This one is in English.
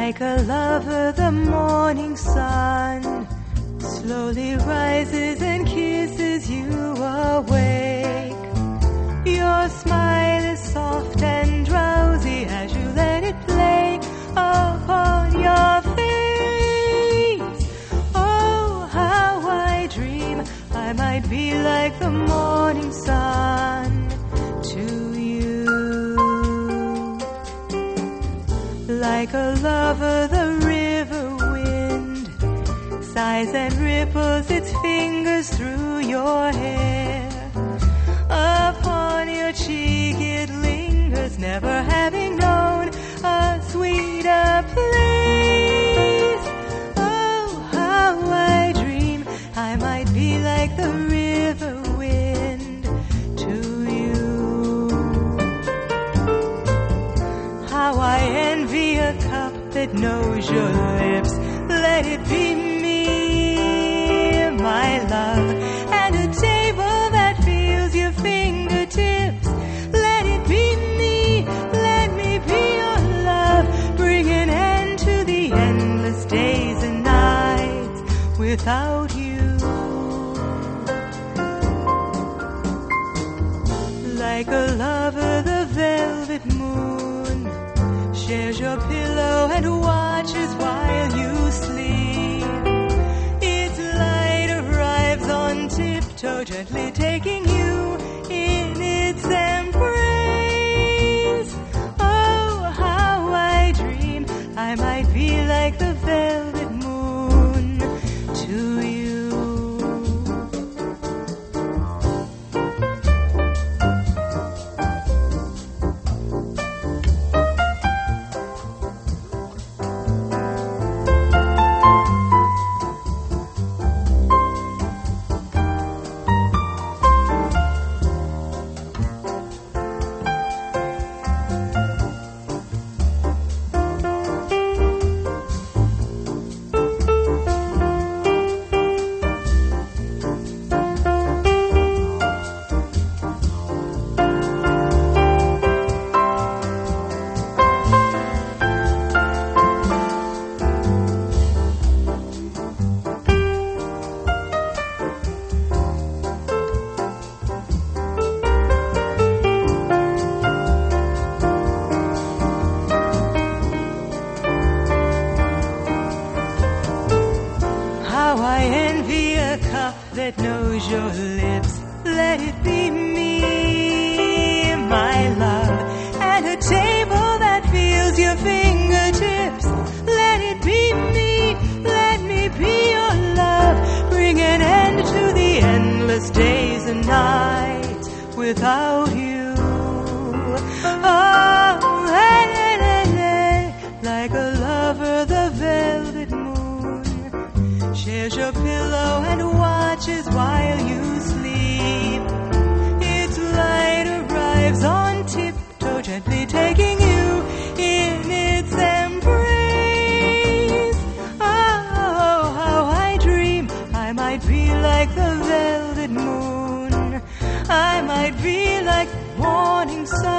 Like a lover, the morning sun slowly rises and kisses you awake. Your smile is soft and drowsy as you let it play upon your face. Oh, how I dream I might be like the morning sun to you. Like a lover, the river wind sighs and ripples its fingers through your hair. Upon your cheek it lingers, never having known a sweeter place. Oh, how I dream I might be like the river wind to you. How I envy a cup that knows your lips. Let it be me, my love, and a table that feels your fingertips. Let it be me, let me be your love. Bring an end to the endless days and nights without you. Like a lover, the velvet moon shares your pillow and watches while you sleep. Its light arrives on tiptoe, gently taking you in its embrace. Oh, how I dream I might be like the velvet moon to you. That knows your lips. Let it be me, my love, and a table that feels your fingertips. Let it be me, let me be your love. Bring an end to the endless days and nights without you. Oh, hey, hey, hey, hey. Like a lover, the velvet moon shares your pillow and watches while you sleep. Its light arrives on tiptoe, gently taking you in its embrace. Oh, how I dream I might be like the velvet moon. I might be like the morning sun